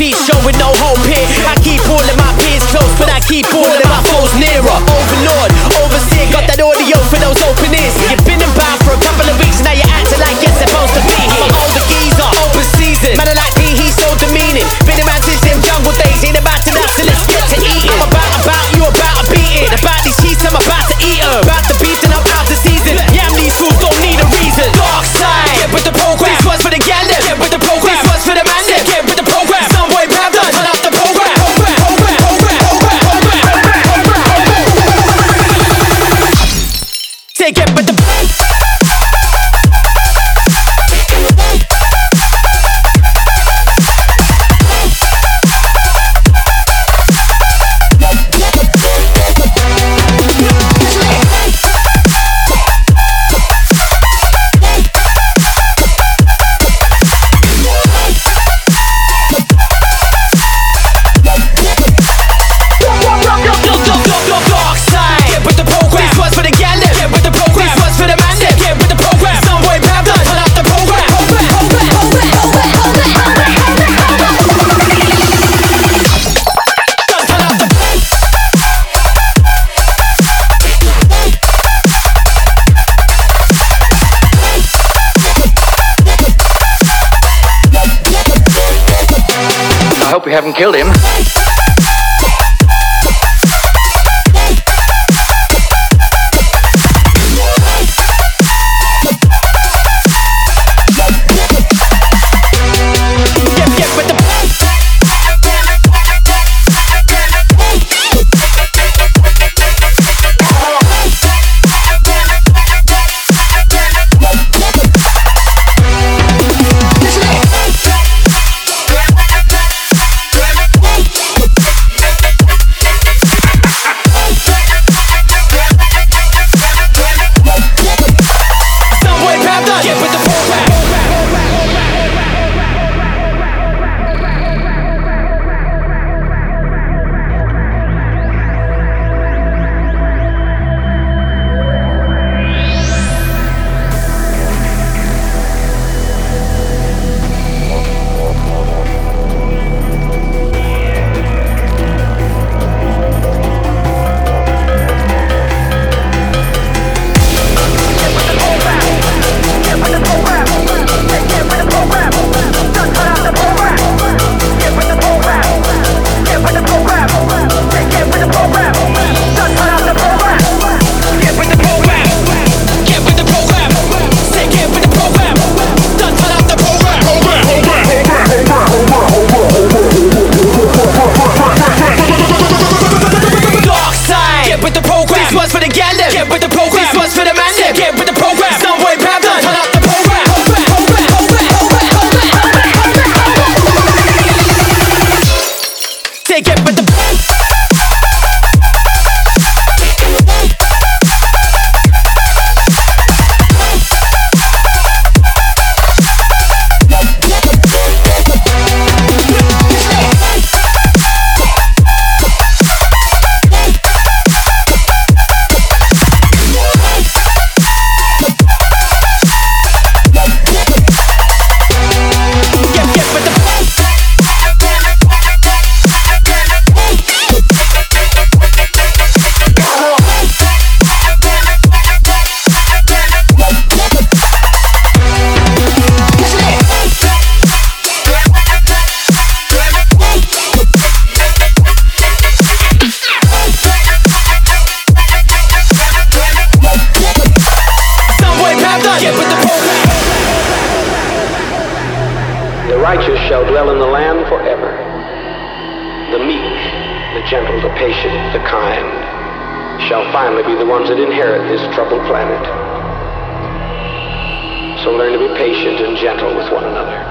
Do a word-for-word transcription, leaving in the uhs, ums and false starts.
feet showing no hope here. I keep all of my peers close, but I keep all of my foes nearer. Overlord, overseer, got that audio for those open ears. You've been about for a couple of weeks, now you're acting like you're supposed to be here. I'm older geezer, open season, man I like me, he's so demeaning. Been around since them jungle days, ain't about to that, so let's get to eating. I'm about, about, you about a beating. About these cheats, I'm about to eat them. About the beef, and I'm out the season. Yam these fools don't need a reason. Dark side, get with the program. This one's for the gander, get with the program. This one's for the man, get with the program. Some boy Bam done, turn up the program. Program, program, program, program, program, program, program. Say get with the I hope we haven't killed him. The righteous shall dwell in the land forever. The meek, the gentle, the patient, the kind shall finally be the ones that inherit this troubled planet. So learn to be patient and gentle with one another.